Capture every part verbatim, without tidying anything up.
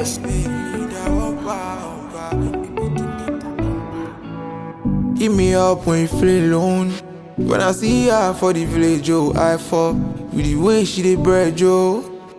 Hit me up when you feel alone. When I see her for the village, oh, I fall with the way she dey bread, Joe.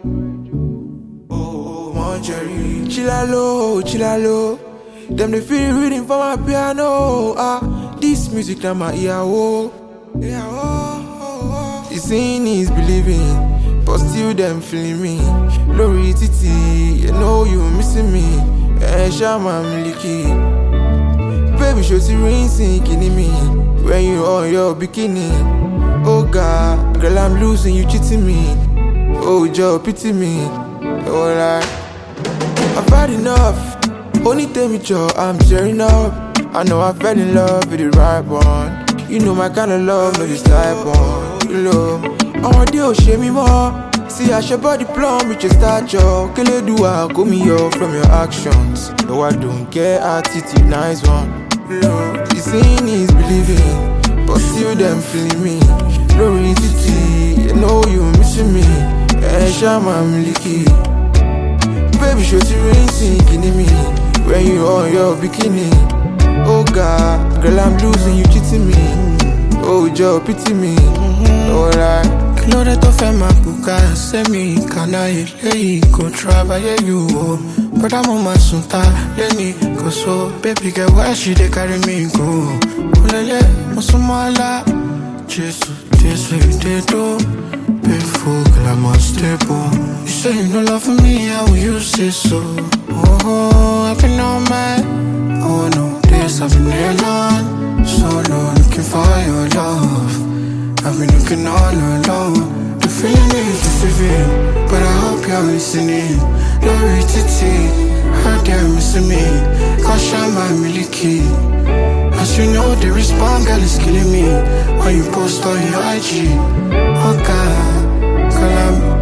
Oh, my Jerry, chilla low, chilla low. Them they feel reading for my piano. Ah, this music now my ear, oh. Yeah, oh, oh, oh. The seeing is believing, but still them feeling me. Lori Titi, you know you missing me. Eh, Shama Miliki. Baby, show see rain sinking in me when you on your bikini. Oh God, girl, I'm losing, you cheating me. Oh, Joe, pity me. Oh, like, I've had enough. Only tell me, Joe, I'm tearing up. I know I fell in love with the right one. You know my kind of love, no this type one. You know, I want you to share me more. See, I should body plumb with your stature. Can you do I call me off from your actions? No, I don't care, attitude, nice one. No, the seeing is believing, but still them feeling me. Lori Titi, you know you missing me. Eh, Shama Miliki. Baby, show the rain sinking in me when you on your bikini. Oh God, girl, I'm losing, you cheating me. Oh, Joe, pity me. Oh, like, Kilo de to fe mapuka, se mi kana ile go travailler you. But I'm on my sunta, Lenny, go so, baby girl, why she dey carry me go? Olele, musumala, Jesus, this way they do. Painful, girl, I'm unstable. You say you no love for me, how will you say so? Oh, I've been on my, oh no, this I've been alone, solo looking for your love. I've been looking all alone. The feeling is deceiving, but I hope you're listening. Lori Titi, how they're missing me. Cause I'm my milky. As you know, the response girl is killing me. When you post on your I G, oh God, girl, I'm